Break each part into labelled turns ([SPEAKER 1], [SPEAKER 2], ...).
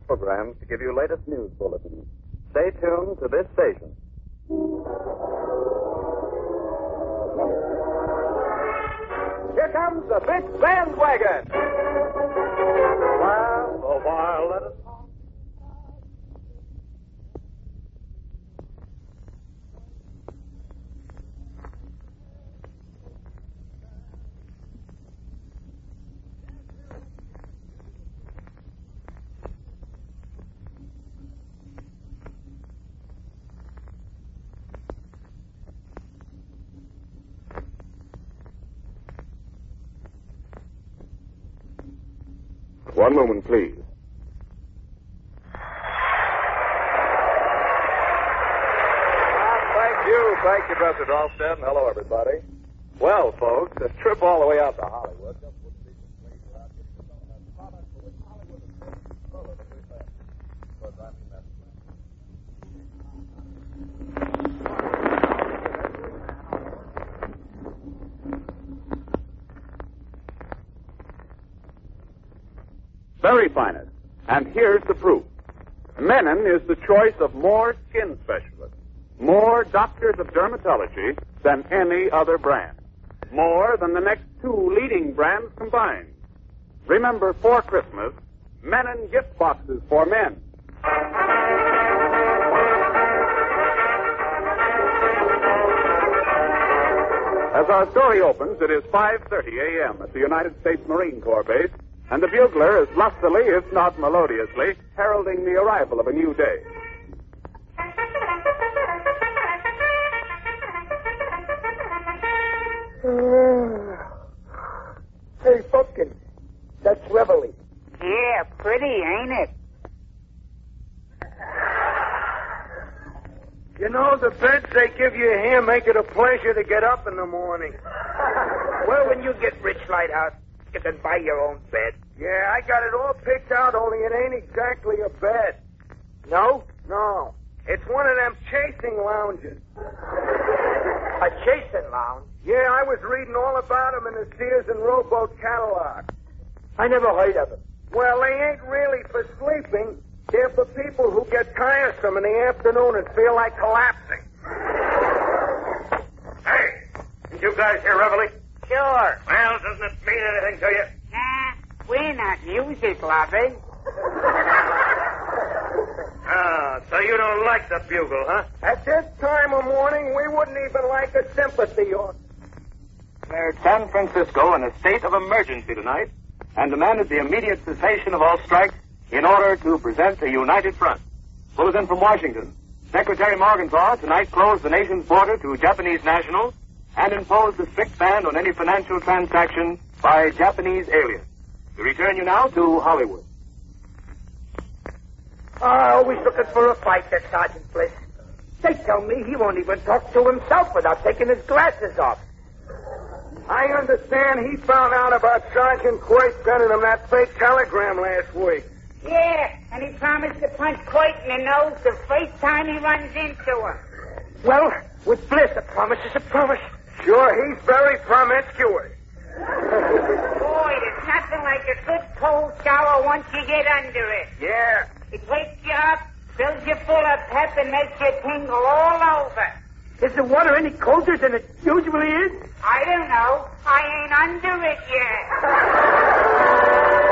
[SPEAKER 1] programs to give you latest news bulletins. Stay tuned to this station. Here comes the big bandwagon. Well, a while, let us talk.
[SPEAKER 2] One moment, please.
[SPEAKER 1] Thank you, Mr. Dahlstead, and hello, everybody. Well, folks, a trip all the way out to Hollywood just wouldn't be complete without getting to some of that product for which Hollywood is famous superlatively fast. Of course, I mean that.
[SPEAKER 2] Very finest. And here's the proof. Menon is the choice of more skin specialists, more doctors of dermatology than any other brand. More than the next two leading brands combined. Remember, for Christmas, Menon gift boxes for men. As our story opens, it is 5:30 a.m. at the United States Marine Corps base, and the bugler is lustily, if not melodiously, heralding the arrival of a new day.
[SPEAKER 3] Hey, Pumpkin, that's Reveille.
[SPEAKER 4] Yeah, pretty, ain't it?
[SPEAKER 3] You know, the beds they give you here make it a pleasure to get up in the morning.
[SPEAKER 4] Well, when you get rich, Lighthouse, you can buy your own bed.
[SPEAKER 3] Yeah, I got it all picked out, only it ain't exactly a bed.
[SPEAKER 4] No?
[SPEAKER 3] No. It's one of them chasing lounges.
[SPEAKER 4] A chasing lounge?
[SPEAKER 3] Yeah, I was reading all about them in the Sears and Roebuck catalog.
[SPEAKER 4] I never heard of it.
[SPEAKER 3] Well, they ain't really for sleeping. They're for people who get tiresome in the afternoon and feel like collapsing.
[SPEAKER 5] Hey, did you guys hear Reveille?
[SPEAKER 4] Sure.
[SPEAKER 5] Well, doesn't it mean anything to you?
[SPEAKER 4] Nah, we're not music lovers.
[SPEAKER 5] Ah, so you don't like the bugle, huh?
[SPEAKER 3] At this time of morning, we wouldn't even like a sympathy or...
[SPEAKER 6] San Francisco in a state of emergency tonight and demanded the immediate cessation of all strikes in order to present a united front. Bulletin from Washington. Secretary Morgenthau tonight closed the nation's border to Japanese nationals and imposed a strict ban on any financial transaction by Japanese aliens. We return you now to Hollywood.
[SPEAKER 4] Always looking for a fight, that Sergeant Bliss. They tell me he won't even talk to himself without taking his glasses off.
[SPEAKER 3] I understand he found out about Sergeant Quake sending him that fake telegram last week.
[SPEAKER 4] Yeah, and he promised to punch Coit in the nose the first time he runs into him.
[SPEAKER 3] Well, with Bliss, a promise is a promise. Sure, he's very promiscuous.
[SPEAKER 4] Boy, there's nothing like a good cold shower once you get under it.
[SPEAKER 3] Yeah.
[SPEAKER 4] It wakes you up, fills you full of pep, and makes you tingle all over.
[SPEAKER 3] Is the water any colder than it usually is?
[SPEAKER 4] I don't know. I ain't under it yet.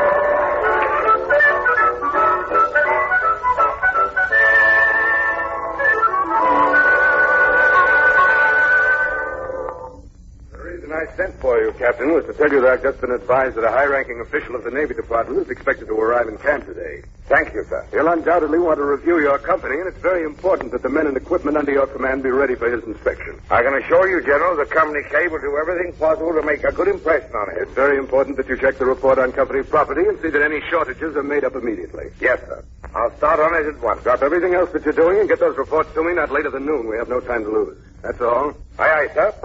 [SPEAKER 2] I sent for you, Captain, was to tell you that I've just been advised that a high-ranking official of the Navy Department is expected to arrive in camp today.
[SPEAKER 5] Thank you, sir.
[SPEAKER 2] He'll undoubtedly want to review your company, and it's very important that the men and equipment under your command be ready for his inspection.
[SPEAKER 5] I can assure you, General, the company K will do everything possible to make a good impression on it.
[SPEAKER 2] It's very important that you check the report on company property and see that any shortages are made up immediately.
[SPEAKER 5] Yes, sir. I'll start on it at once.
[SPEAKER 2] Drop everything else that you're doing and get those reports to me not later than noon. We have no time to lose. That's all.
[SPEAKER 5] Aye, aye, sir.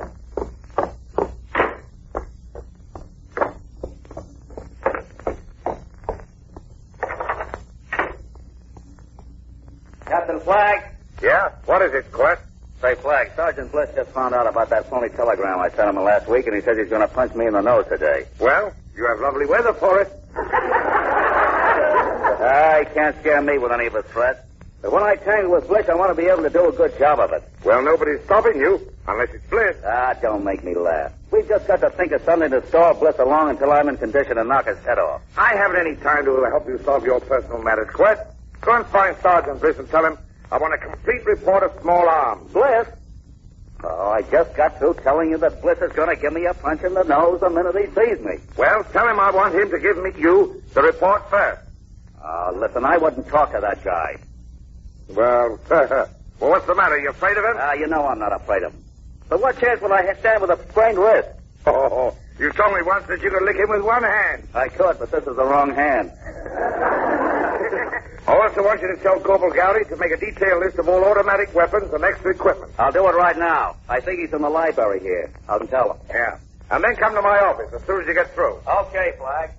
[SPEAKER 6] Captain Flagg?
[SPEAKER 5] Yeah? What is it, Quest?
[SPEAKER 6] Say, Flagg, Sergeant Bliss just found out about that phony telegram I sent him last week, and he says he's going to punch me in the nose today.
[SPEAKER 5] Well, you have lovely weather for it.
[SPEAKER 7] He can't scare me with any of his threats. But when I tangle with Bliss, I want to be able to do a good job of it.
[SPEAKER 5] Well, nobody's stopping you, unless it's Bliss.
[SPEAKER 7] Don't make me laugh. We've just got to think of something to stall Bliss along until I'm in condition to knock his head off.
[SPEAKER 5] I haven't any time to help you solve your personal matters, Quet. Go and find Sergeant Bliss and tell him I want a complete report of small arms.
[SPEAKER 7] Bliss? Oh, I just got through telling you that Bliss is going to give me a punch in the nose the minute he sees me.
[SPEAKER 5] Well, tell him I want him to give you the report first.
[SPEAKER 7] Listen, I wouldn't talk to that guy.
[SPEAKER 5] Well, what's the matter? You afraid of him?
[SPEAKER 7] You know I'm not afraid of him. But what chance will I stand with a sprained wrist?
[SPEAKER 5] Oh, you told me once that you could lick him with one hand.
[SPEAKER 7] I could, but this is the wrong hand.
[SPEAKER 5] I also want you to tell Corporal Gowdy to make a detailed list of all automatic weapons and extra equipment.
[SPEAKER 7] I'll do it right now. I think he's in the library here. I'll tell him.
[SPEAKER 5] Yeah. And then come to my office as soon as you get through.
[SPEAKER 7] Okay, Flag.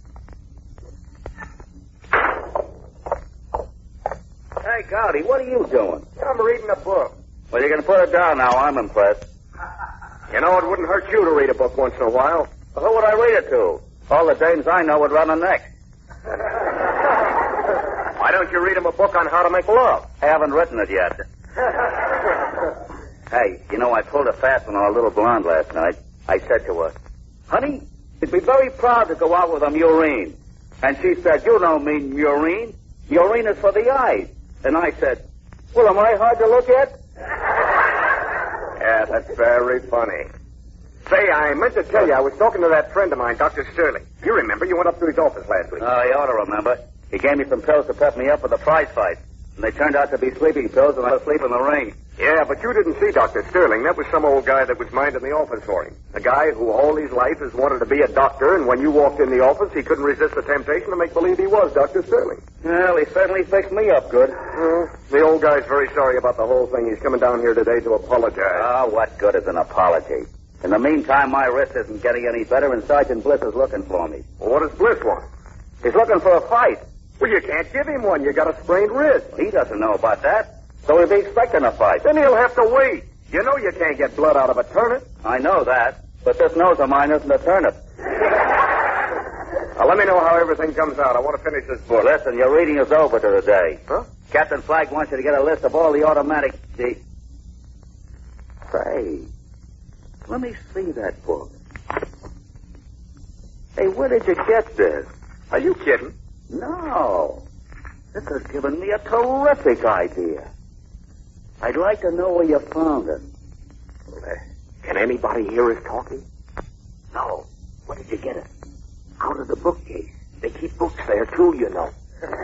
[SPEAKER 7] Hey, Gowdy, what are you doing?
[SPEAKER 3] I'm reading a book.
[SPEAKER 7] Well, you can put it down now. I'm impressed.
[SPEAKER 3] You know, it wouldn't hurt you to read a book once in a while.
[SPEAKER 7] Well, who would I read it to? All the dames I know would run a neck.
[SPEAKER 3] Why don't you read him a book on how to make love?
[SPEAKER 7] I haven't written it yet. Hey, you know, I pulled a fast one on a little blonde last night. I said to her, honey, you'd be very proud to go out with a Murine. And she said, you don't mean Murine. Murine is for the eyes. And I said, well, am I hard to look at?
[SPEAKER 3] Yeah, that's very funny. Say, I meant to tell you, I was talking to that friend of mine, Dr. Sterling. You remember, you went up to his office last week.
[SPEAKER 7] Oh, you ought to remember. He gave me some pills to pep me up for the prize fight. And they turned out to be sleeping pills, and I was asleep in the ring.
[SPEAKER 3] Yeah, but you didn't see Dr. Sterling. That was some old guy that was minding the office for him. A guy who all his life has wanted to be a doctor, and when you walked in the office, he couldn't resist the temptation to make believe he was Dr. Sterling.
[SPEAKER 7] Well, he certainly fixed me up good.
[SPEAKER 3] The old guy's very sorry about the whole thing. He's coming down here today to apologize.
[SPEAKER 7] Oh, what good is an apology? In the meantime, my wrist isn't getting any better, and Sergeant Bliss is looking for me.
[SPEAKER 3] Well, what does Bliss want?
[SPEAKER 7] He's looking for a fight.
[SPEAKER 3] Well, you can't give him one. You got a sprained wrist.
[SPEAKER 7] He doesn't know about that, so he'll be expecting a fight.
[SPEAKER 3] Then he'll have to wait. You know you can't get blood out of a turnip.
[SPEAKER 7] I know that, but this nose of mine isn't a turnip.
[SPEAKER 3] Now, let me know how everything comes out. I want to finish this book.
[SPEAKER 7] Listen, your reading is over to today.
[SPEAKER 3] Huh?
[SPEAKER 7] Captain Flag wants you to get a list of all the automatic... Say, let me see that book. Hey, where did you get this?
[SPEAKER 3] Are you kidding?
[SPEAKER 7] No. This has given me a terrific idea. I'd like to know where you found it.
[SPEAKER 3] Can anybody hear us talking?
[SPEAKER 7] No.
[SPEAKER 3] Where did you get it? Out of the bookcase. They keep books there, too, you know.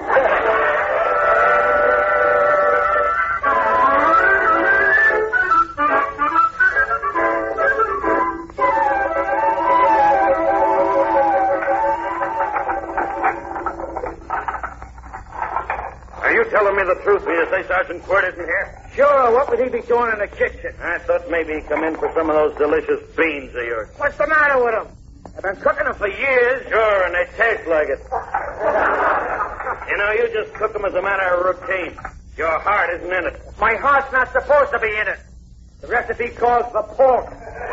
[SPEAKER 5] Are you telling me the truth when you say Sergeant Quirt isn't here?
[SPEAKER 4] Sure, what would he be doing in the kitchen?
[SPEAKER 5] I thought maybe he'd come in for some of those delicious beans of yours.
[SPEAKER 4] What's the matter with him? I've been cooking them for years.
[SPEAKER 5] Sure, and they taste like it. You know, you just cook them as a matter of routine. Your heart isn't in it.
[SPEAKER 4] My heart's not supposed to be in it. The recipe calls for pork.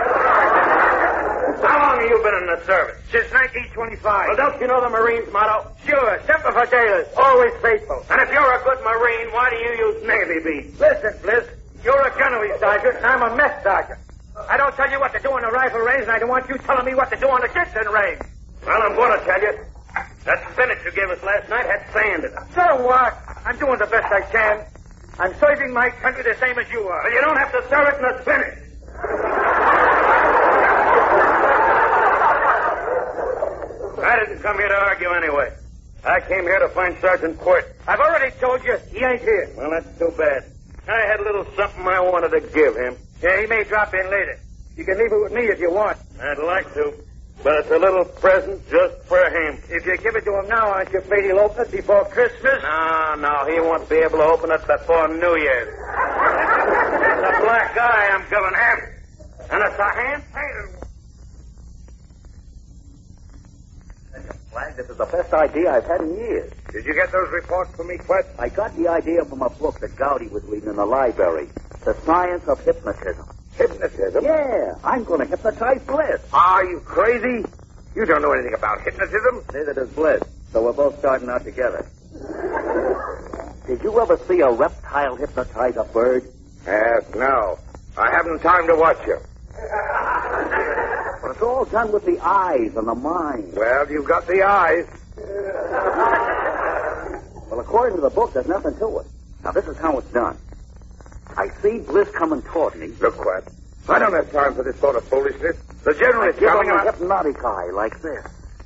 [SPEAKER 5] How long have you been in the service?
[SPEAKER 4] Since 1925.
[SPEAKER 5] Well, don't you know the Marines' motto?
[SPEAKER 4] Sure, Semper Fidelis, always faithful.
[SPEAKER 5] And if you're a good Marine, why do you use Navy beans?
[SPEAKER 4] Listen, Bliss, you're a gunnery sergeant, and I'm a mess sergeant. I don't tell you what to do on the rifle range, and I don't want you telling me what to do on the kitchen range.
[SPEAKER 5] Well, I'm going to tell you. That spinach you gave us last night had sand in it.
[SPEAKER 4] So what? I'm doing the best I can. I'm serving my country the same as you are.
[SPEAKER 5] But you don't have to serve it in the spinach. I didn't come here to argue anyway. I came here to find Sergeant Quirt.
[SPEAKER 4] I've already told you he ain't here.
[SPEAKER 5] Well, that's too bad. I had a little something I wanted to give him.
[SPEAKER 4] Yeah, he may drop in later. You can leave it with me if you want.
[SPEAKER 5] I'd like to, but it's a little present just for him.
[SPEAKER 4] If you give it to him now, aren't you afraid he'll open it before Christmas?
[SPEAKER 5] No, he won't be able to open it before New Year's. It's a black eye I'm giving him, and it's a hand-painted one.
[SPEAKER 7] Flag, this is the best idea I've had in years.
[SPEAKER 5] Did you get those reports for me, Quet?
[SPEAKER 7] I got the idea from a book that Gowdy was reading in the library. The Science of Hypnotism.
[SPEAKER 5] Hypnotism?
[SPEAKER 7] Yeah, I'm going to hypnotize Bliss.
[SPEAKER 5] Are you crazy? You don't know anything about hypnotism.
[SPEAKER 7] Neither does Bliss, so we're both starting out together. Did you ever see a reptile hypnotize a bird?
[SPEAKER 5] Yes, no. I haven't time to watch you.
[SPEAKER 7] But it's all done with the eyes and the mind.
[SPEAKER 5] Well, you've got the eyes.
[SPEAKER 7] Well, according to the book, there's nothing to it. Now, this is how it's done. I see Bliss coming toward me.
[SPEAKER 5] Look, what? I don't have time for this sort of foolishness. The general
[SPEAKER 7] I
[SPEAKER 5] is
[SPEAKER 7] give
[SPEAKER 5] coming
[SPEAKER 7] him a
[SPEAKER 5] on.
[SPEAKER 7] hypnotic eye like this.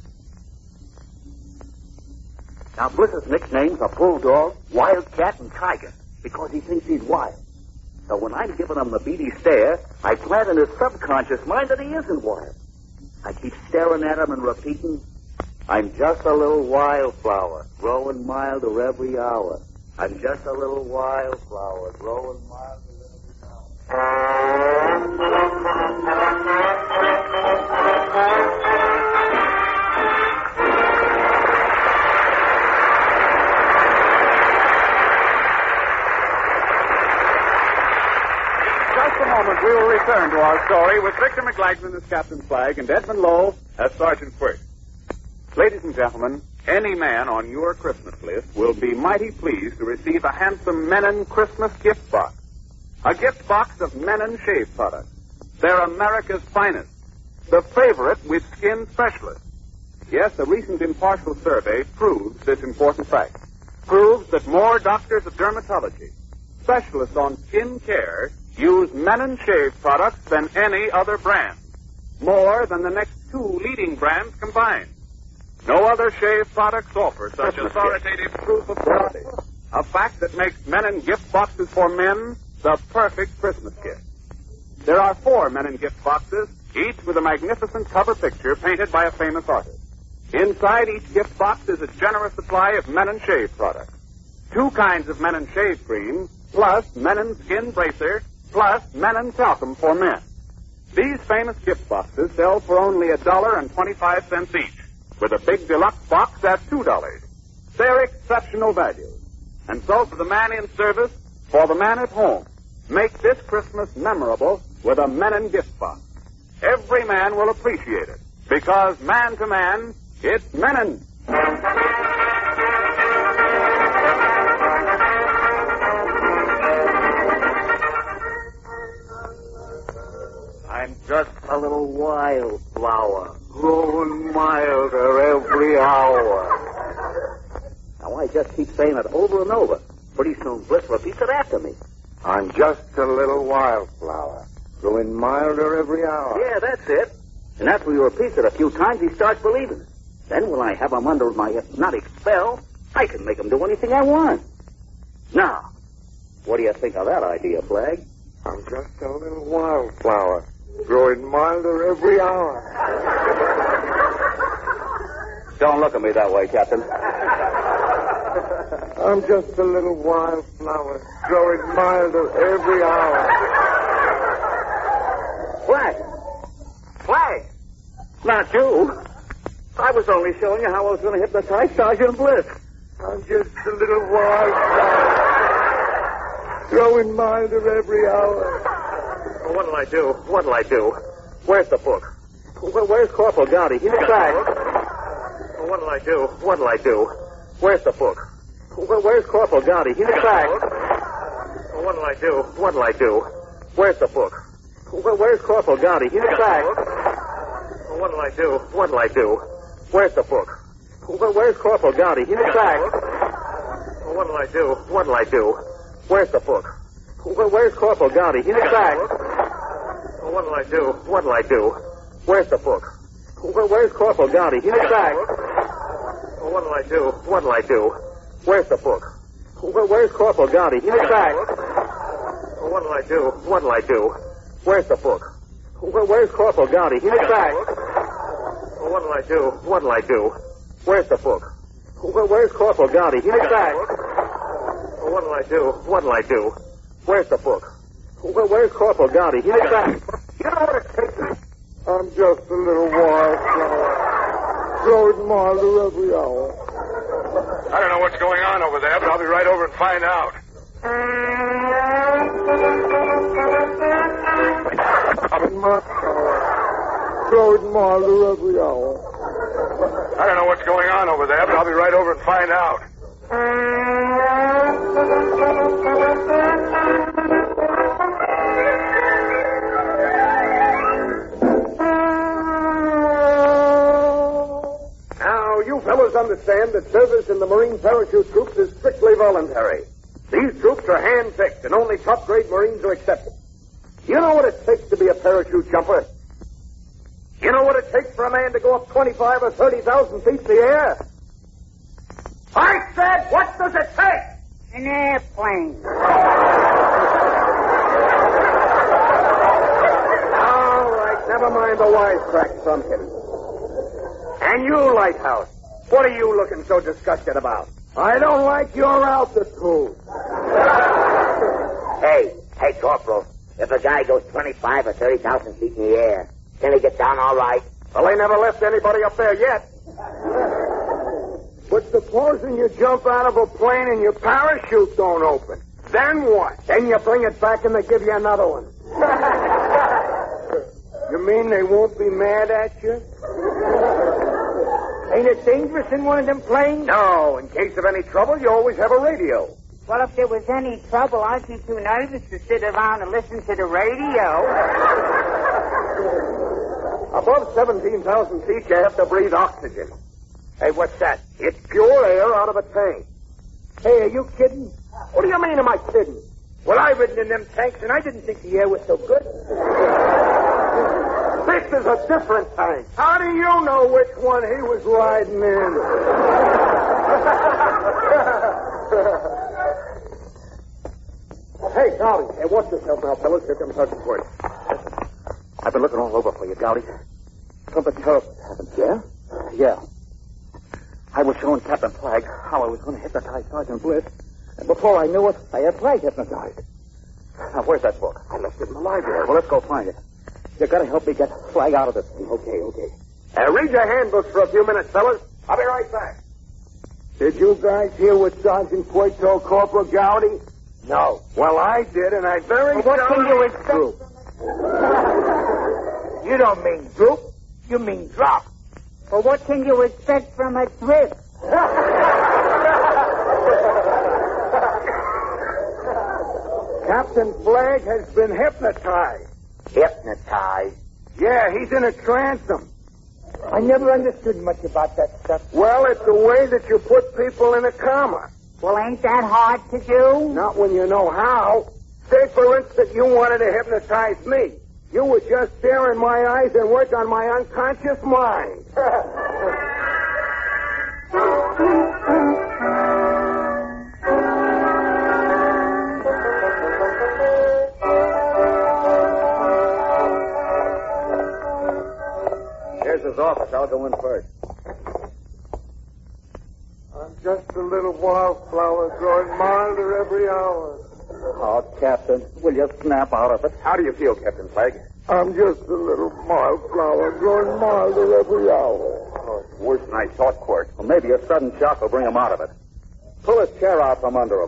[SPEAKER 7] Now, Bliss's nicknames are Bulldog, Wildcat, and Tiger because he thinks he's wild. So when I'm giving him the beady stare, I plant in his subconscious mind that he isn't wild. I keep staring at him and repeating, I'm just a little wildflower, growing milder every hour. I'm just a little wildflower, growing milder every hour.
[SPEAKER 2] Just a moment, we will return to our story with Victor McLaglen as Captain Flagg and Edmund Lowe as Sergeant Quirt. Ladies and gentlemen, any man on your Christmas list will be mighty pleased to receive a handsome Menon Christmas gift box. A gift box of Menon shave products. They're America's finest. The favorite with skin specialists. Yes, a recent impartial survey proves this important fact. Proves that more doctors of dermatology, specialists on skin care, use Menon shave products than any other brand. More than the next two leading brands combined. No other shave products offer such authoritative proof of quality. A fact that makes Menon gift boxes for men the perfect Christmas gift. There are 4 Menon gift boxes, each with a magnificent cover picture painted by a famous artist. Inside each gift box is a generous supply of Menon shave products. 2 kinds of Menon shave cream, plus Menon skin bracer, plus Menon talcum for men. These famous gift boxes sell for only $1.25 each, with a big deluxe box at $2. They're exceptional values. And so for the man in service, for the man at home, make this Christmas memorable with a Menon gift box. Every man will appreciate it, because man to man, it's Menon.
[SPEAKER 7] I'm just a little wildflower, growing milder every hour. Now, I just keep saying it over and over. Pretty soon, Bliss repeats it after me.
[SPEAKER 5] I'm just a little wildflower, growing milder every hour.
[SPEAKER 7] Yeah, that's it. And after he repeats it a few times, he starts believing it. Then when I have him under my hypnotic spell, I can make him do anything I want. Now, what do you think of that idea, Flagg?
[SPEAKER 5] I'm just a little wildflower, growing milder every hour.
[SPEAKER 7] Don't look at me that way, Captain.
[SPEAKER 5] I'm just a little wildflower, growing milder every hour.
[SPEAKER 7] Flagg! Flagg! Not you. I was only showing you how I was going to hypnotize Sergeant Bliss.
[SPEAKER 5] I'm just a little wildflower, growing milder every hour.
[SPEAKER 6] Well, what'll I do? What'll I do? Where's the book?
[SPEAKER 7] Where's Corporal Gowdy? He's back.
[SPEAKER 6] Well, what'll I do? What'll I do? Where's the book?
[SPEAKER 7] Where's Corporal Gowdy? He's back.
[SPEAKER 6] Well, what'll I do? What'll I do? Where's the book?
[SPEAKER 7] Where's Corporal Gowdy? He's back.
[SPEAKER 6] Well, what'll I do? What'll I do? Where's the book?
[SPEAKER 7] Where's Corporal Gowdy? He's back.
[SPEAKER 6] Well, what'll I do? What'll I do? Where's the book?
[SPEAKER 7] Where's Corporal Gowdy? He's back.
[SPEAKER 6] Well, what'll I do? What'll I do? Where's the book?
[SPEAKER 7] Where's Corporal Gowdy? He's back.
[SPEAKER 6] Well, what'll I do? What'll I do? Where's the book?
[SPEAKER 7] Where's Corporal Gowdy? He's back.
[SPEAKER 6] Well, what'll I do? What'll I do? Where's the book?
[SPEAKER 7] Where's Corporal Gowdy? He's back.
[SPEAKER 6] Well, what'll I do? What'll I do? Where's the book?
[SPEAKER 7] Where's Corporal Gowdy? He's back.
[SPEAKER 6] Well, what'll I do? What'll I do? Where's the book?
[SPEAKER 7] Where's Corporal Gowdy? He's back.
[SPEAKER 5] You know what it takes? I'm just a little wildflower, growing milder every hour.
[SPEAKER 1] I don't know what's going on over there, but I'll be right over and find out.
[SPEAKER 5] I'm in my hour, growing milder every hour.
[SPEAKER 1] I don't know what's going on over there, but I'll be right over and find out.
[SPEAKER 3] Now, you fellows understand that service in the Marine Parachute Troops is strictly voluntary. These troops are hand-picked, and only top-grade Marines are accepted. You know what it takes to be a parachute jumper? You know what it takes for a man to go up 25 or 30,000 feet in the air? I said, what does it take?
[SPEAKER 4] An airplane.
[SPEAKER 3] All right, never mind the wisecracks, Thumpkin. And you, Lighthouse, what are you looking so disgusted about? I don't like your altitude.
[SPEAKER 4] Hey, Corporal. If a guy goes 25 or 30,000 feet in the air, can he get down all right?
[SPEAKER 3] Well, they never left anybody up there yet. But supposing you jump out of a plane and your parachute don't open, then what? Then you bring it back and they give you another one. You mean they won't be mad at you?
[SPEAKER 4] Ain't it dangerous in one of them planes?
[SPEAKER 3] No, in case of any trouble, you always have a radio.
[SPEAKER 8] Well, if there was any trouble, I'd be too nervous to sit around and listen to the radio.
[SPEAKER 3] Above 17,000 feet, you have to breathe oxygen. Hey, what's that? It's pure air out of a tank.
[SPEAKER 4] Hey, are you kidding?
[SPEAKER 3] What do you mean, am I kidding?
[SPEAKER 4] Well, I've ridden in them tanks, and I didn't think the air was so good.
[SPEAKER 3] This is a different tank. How do you know which one he was riding in? Hey, Gowdy. Hey, watch yourself now, fellas. Here comes Sergeant Quirt.
[SPEAKER 7] I've been looking all over for you, Gowdy. Something terrible happened. Yeah? Yeah. I was showing Captain Flagg how I was going to hypnotize Sergeant Bliss, and before I knew it, I had Flagg hypnotized. Now, where's that book?
[SPEAKER 3] I left it in the library.
[SPEAKER 7] Well, let's go find it. You gotta help me get Flagg out of this thing. Okay.
[SPEAKER 3] Read your handbooks for a few minutes, fellas. I'll be right back. Did you guys hear what Sergeant Quirt told Corporal Gowdy?
[SPEAKER 4] No.
[SPEAKER 3] Well, I did, and I very
[SPEAKER 4] Well, what can you expect? You don't mean droop. You mean drop.
[SPEAKER 8] Well, what can you expect from a trip?
[SPEAKER 3] Captain Flagg has been hypnotized.
[SPEAKER 4] Hypnotized.
[SPEAKER 3] Yeah, he's in a transom.
[SPEAKER 4] I never understood much about that stuff.
[SPEAKER 3] Well, it's the way that you put people in a coma.
[SPEAKER 8] Well, ain't that hard to do?
[SPEAKER 3] Not when you know how. Say, for instance, you wanted to hypnotize me. You would just stare in my eyes and work on my unconscious mind.
[SPEAKER 7] Here's his office. I'll go in first.
[SPEAKER 3] I'm just a little wildflower growing milder every hour.
[SPEAKER 7] Oh, Captain, will you snap out of it?
[SPEAKER 3] How do you feel, Captain Flagg? I'm just a little wildflower growing milder every hour.
[SPEAKER 7] Oh, it's worse than I thought, Quirt. Well, maybe a sudden shock will bring him out of it. Pull his chair out from under him.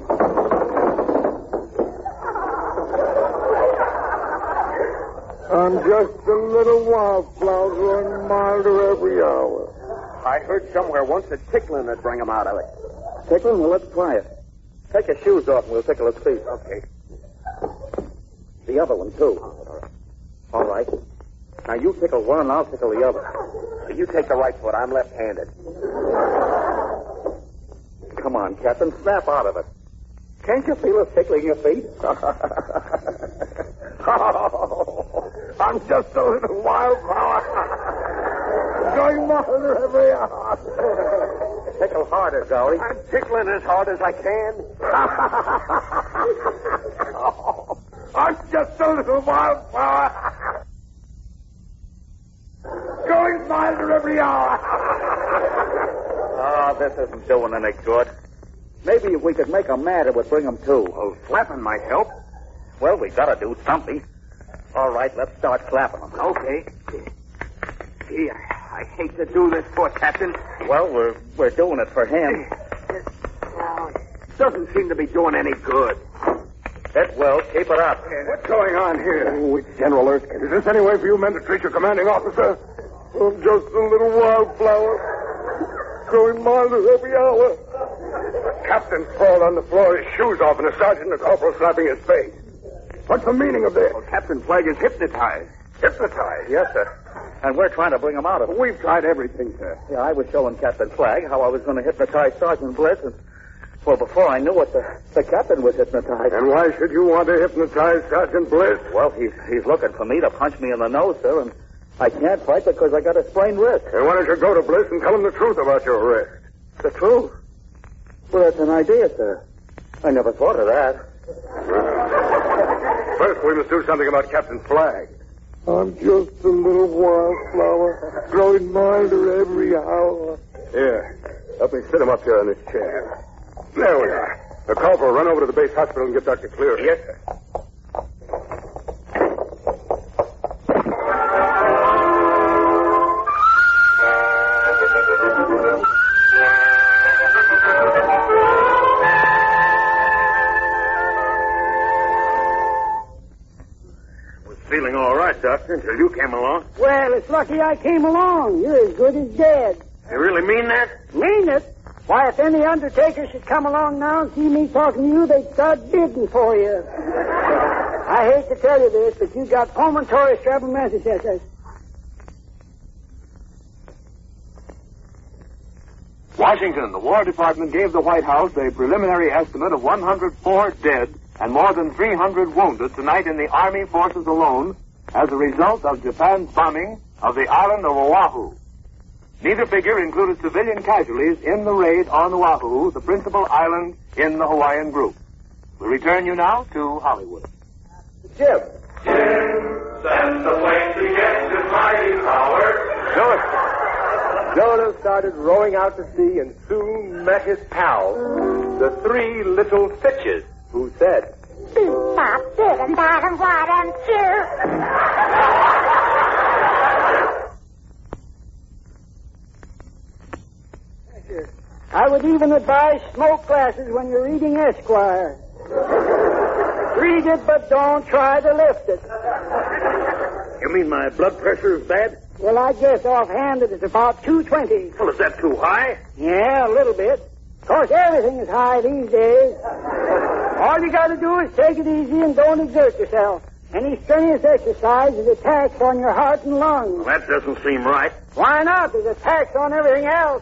[SPEAKER 3] I'm just a little wildflower growing milder every hour. I heard somewhere once that tickling would bring him out of it.
[SPEAKER 7] Tickling? Well, let's try it. Take your shoes off and we'll tickle his feet.
[SPEAKER 3] Okay.
[SPEAKER 7] The other one, too. All right. Now, you tickle one and I'll tickle the other.
[SPEAKER 3] You take the right foot. I'm left-handed.
[SPEAKER 7] Come on, Captain. Snap out of it. Can't you feel us tickling your feet?
[SPEAKER 3] Oh, I'm just a little wildflower. Going milder every hour.
[SPEAKER 7] Tickle harder, Gowdy.
[SPEAKER 3] I'm tickling as hard as I can. Oh, I'm just a little wildflower. Going milder every hour.
[SPEAKER 7] Oh, this isn't doing any good. Maybe if we could make him mad, it would bring him to.
[SPEAKER 3] Oh, flapping might help.
[SPEAKER 7] Well, we gotta do something. All right, let's start clapping him.
[SPEAKER 3] Okay. Gee, I hate to do this, poor Captain.
[SPEAKER 7] Well, we're doing it for him.
[SPEAKER 3] Doesn't seem to be doing any good.
[SPEAKER 7] It will. Keep it up.
[SPEAKER 3] What's going on here? Oh, it's General Erskine. Is this any way for you men to treat your commanding officer? I'm just a little wildflower. Growing milder every hour. captain sprawled on the floor, his shoes off, and a sergeant and a corporal slapping his face. What's the meaning of this?
[SPEAKER 6] Well, Captain Flagg is hypnotized.
[SPEAKER 3] Hypnotized?
[SPEAKER 7] Yes, sir. And we're trying to bring him out of it.
[SPEAKER 3] We've tried everything, sir.
[SPEAKER 7] Yeah, I was showing Captain Flagg how I was going to hypnotize Sergeant Bliss, and, well, before I knew it, the captain was hypnotized.
[SPEAKER 3] And why should you want to hypnotize Sergeant Bliss?
[SPEAKER 7] Well, he's looking for me to punch me in the nose, sir, and I can't fight because I got a sprained wrist.
[SPEAKER 3] And why don't you go to Bliss and tell him the truth about your wrist?
[SPEAKER 7] The truth? Well, that's an idea, sir. I never thought of that.
[SPEAKER 3] First, we must do something about Captain Flagg.
[SPEAKER 9] I'm just a little wildflower, growing milder every hour.
[SPEAKER 3] Here, help me sit him up here in this chair. There we are. The corporal, run over to the base hospital and get Dr. Cleary.
[SPEAKER 5] Yes, sir. Feeling all right, Doctor, until you came along.
[SPEAKER 10] Well, it's lucky I came along. You're as good as dead.
[SPEAKER 5] You really mean that?
[SPEAKER 10] Mean it? Why, if any undertaker should come along now and see me talking to you, they'd start bidding for you. I hate to tell you this, but you got pulmonary streptomyces.
[SPEAKER 6] Washington, the War Department gave the White House a preliminary estimate of 104 dead and more than 300 wounded tonight in the Army forces alone as a result of Japan's bombing of the island of Oahu. Neither figure included civilian casualties in the raid on Oahu, the principal island in the Hawaiian group. We return you now to Hollywood.
[SPEAKER 3] Jim.
[SPEAKER 5] That's the place to get to mighty power.
[SPEAKER 3] Jonah started rowing out to sea and soon met his pals, the three little fishes, who said,
[SPEAKER 11] Beep, bop, big and bottom, why don't you?
[SPEAKER 10] I would even advise smoke glasses when you're reading Esquire. Read it, but don't try to lift it.
[SPEAKER 5] You mean my blood pressure is bad?
[SPEAKER 10] Well, I guess offhand that it's about 220.
[SPEAKER 5] Well, is that too high?
[SPEAKER 10] Yeah, a little bit. Of course, everything is high these days. All you got to do is take it easy and don't exert yourself. Any strenuous exercise is a tax on your heart and lungs.
[SPEAKER 5] Well, that doesn't seem right.
[SPEAKER 10] Why not? There's a tax on everything else.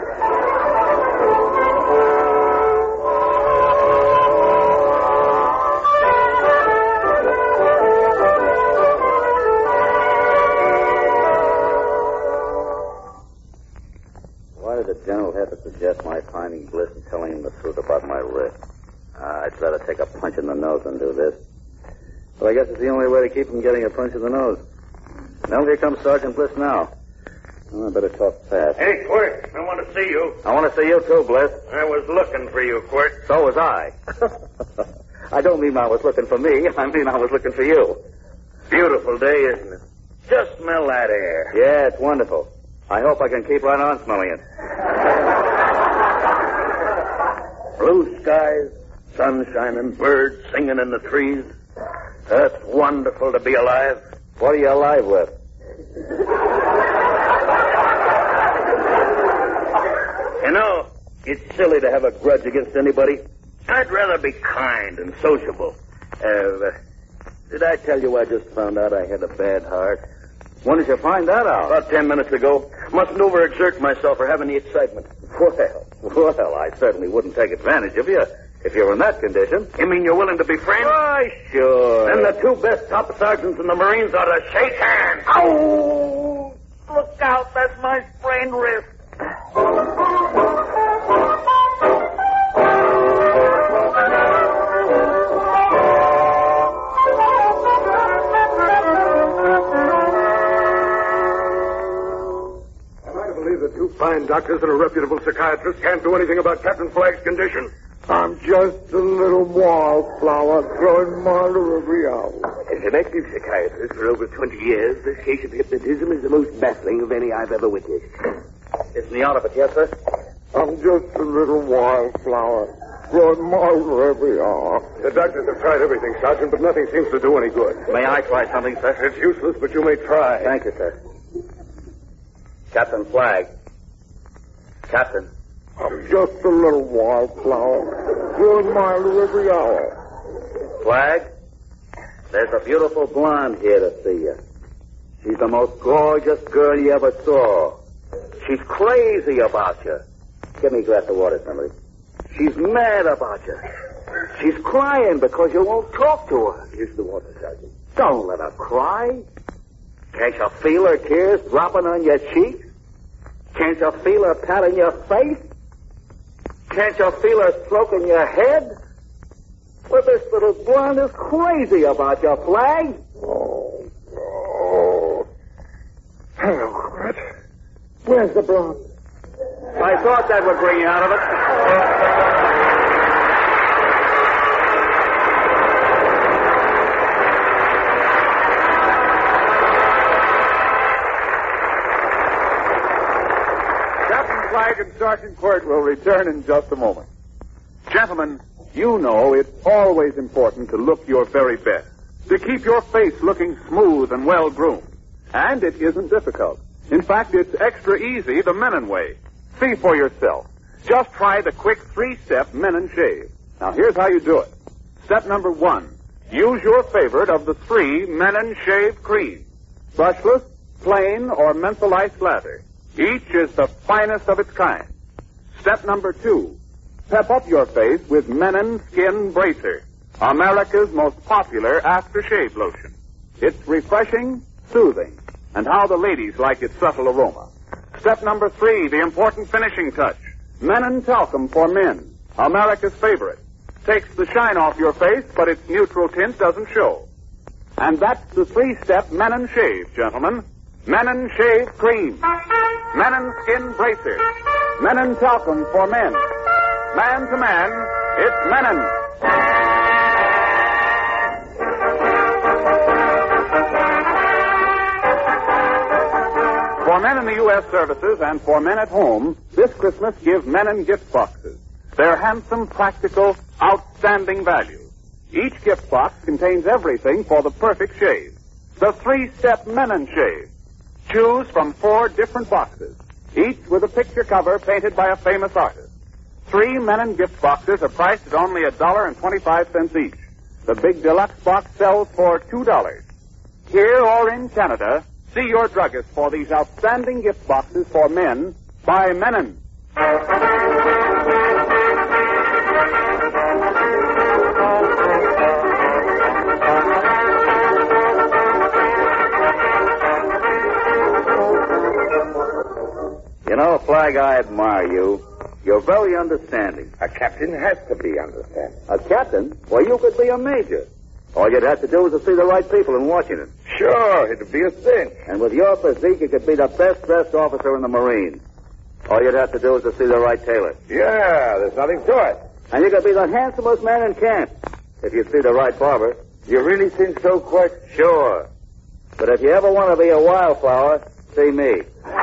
[SPEAKER 7] Why did the general have to suggest my finding Bliss and telling him the truth about my wrist? I'd rather take a punch in the nose than do this. But I guess it's the only way to keep from getting a punch in the nose. Well, here comes Sergeant Bliss now. Well, I better talk fast.
[SPEAKER 5] Hey, Quirt, I want to see you.
[SPEAKER 7] I want to see you too, Bliss.
[SPEAKER 5] I was looking for you, Quirt.
[SPEAKER 7] So was I. I don't mean I was looking for me. I mean I was looking for you.
[SPEAKER 5] Beautiful day, isn't it? Just smell that air.
[SPEAKER 7] Yeah, it's wonderful. I hope I can keep right on smelling it.
[SPEAKER 5] Blue skies, sun shining, birds singing in the trees. That's wonderful to be alive.
[SPEAKER 7] What are you alive with?
[SPEAKER 5] You know, it's silly to have a grudge against anybody. I'd rather be kind and sociable. Did I tell you I just found out I had a bad heart?
[SPEAKER 7] When did you find that out?
[SPEAKER 5] About 10 minutes ago. Mustn't overexert myself or have any excitement.
[SPEAKER 7] Well, I certainly wouldn't take advantage of you if you were in that condition.
[SPEAKER 5] You mean you're willing to be friends?
[SPEAKER 7] Why, sure.
[SPEAKER 5] Then the two best top sergeants in the Marines ought to shake hands. Oh! Look out, that's my sprained wrist.
[SPEAKER 3] Two fine doctors and a reputable psychiatrist can't do anything about Captain Flagg's condition.
[SPEAKER 9] I'm just a little wildflower growing milder every hour.
[SPEAKER 12] As an active psychiatrist for over 20 years, this case of hypnotism is the most baffling of any I've ever witnessed.
[SPEAKER 7] Isn't he out of it yet, sir?
[SPEAKER 9] I'm just a little wildflower growing milder every hour.
[SPEAKER 3] The doctors have tried everything, Sergeant, but nothing seems to do any good.
[SPEAKER 7] May I try something, sir?
[SPEAKER 3] It's useless, but you may try.
[SPEAKER 7] Thank you, sir. Captain Flagg. Captain.
[SPEAKER 9] I'm just a little wildflower, growing milder every hour.
[SPEAKER 7] Flag, there's a beautiful blonde here to see you. She's the most gorgeous girl you ever saw. She's crazy about you. Give me a glass of water, somebody. She's mad about you. She's crying because you won't talk to her.
[SPEAKER 12] Here's the water, Sergeant.
[SPEAKER 7] Don't let her cry. Can't you feel her tears dropping on your cheeks? Can't you feel her patting your face? Can't you feel her stroking your head? Well, this little blonde is crazy about your Flag.
[SPEAKER 9] Oh. Hello, Fred. Where's the blonde?
[SPEAKER 2] I thought that would bring you out of it. Captain Flag and Sergeant Quirt will return in just a moment. Gentlemen, you know it's always important to look your very best, to keep your face looking smooth and well-groomed. And it isn't difficult. In fact, it's extra easy the Menon way. See for yourself. Just try the quick 3-step Menon shave. Now, here's how you do it. Step number 1. Use your favorite of the 3 Menon shave creams. Brushless, plain, or mentholized lather. Each is the finest of its kind. Step number 2. Pep up your face with Menon Skin Bracer, America's most popular aftershave lotion. It's refreshing, soothing, and how the ladies like its subtle aroma. Step number 3, the important finishing touch. Menon Talcum for Men, America's favorite. Takes the shine off your face, but its neutral tint doesn't show. And that's the 3-step Menon shave, gentlemen. Menon Shave Cream. Menon Skin Bracer. Menon Talcum for Men. Man to man, it's Menon. For men in the U.S. services and for men at home, this Christmas give Menon gift boxes. They're handsome, practical, outstanding value. Each gift box contains everything for the perfect shave. The 3-step Menon shave. Choose from 4 different boxes, each with a picture cover painted by a famous artist. 3 Menon gift boxes are priced at only $1.25 each. The big deluxe box sells for $2. Here or in Canada, see your druggist for these outstanding gift boxes for men by Menon.
[SPEAKER 7] You know, Flag, I admire you. You're very understanding.
[SPEAKER 12] A captain has to be understanding.
[SPEAKER 7] A captain? Well, you could be a major. All you'd have to do is to see the right people in Washington.
[SPEAKER 12] Sure, it'd be a cinch.
[SPEAKER 7] And with your physique, you could be the best-dressed officer in the Marines. All you'd have to do is to see the right tailor.
[SPEAKER 12] Yeah, there's nothing to it.
[SPEAKER 7] And you could be the handsomest man in camp if you'd see the right barber.
[SPEAKER 12] You really think so, Quirt?
[SPEAKER 7] Sure. But if you ever want to be a wildflower, see me.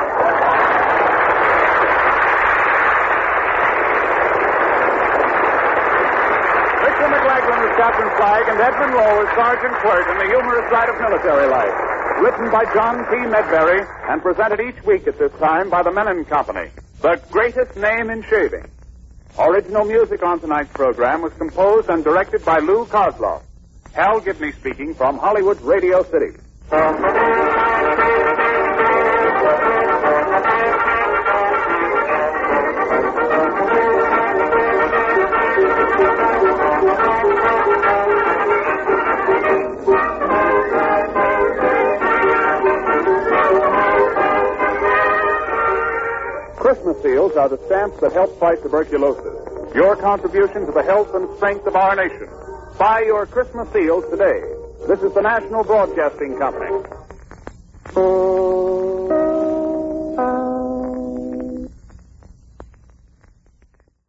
[SPEAKER 2] Captain Flag and Edmund Lowe as Sergeant Quirt in the humorous side of military life. Written by John T. Medbury and presented each week at this time by the Menon Company, the greatest name in shaving. Original music on tonight's program was composed and directed by Lou Kozloff. Hal Gibney speaking from Hollywood Radio City. Christmas seals are the stamps that help fight tuberculosis. Your contribution to the health and strength of our nation. Buy your Christmas seals today. This is the National Broadcasting Company.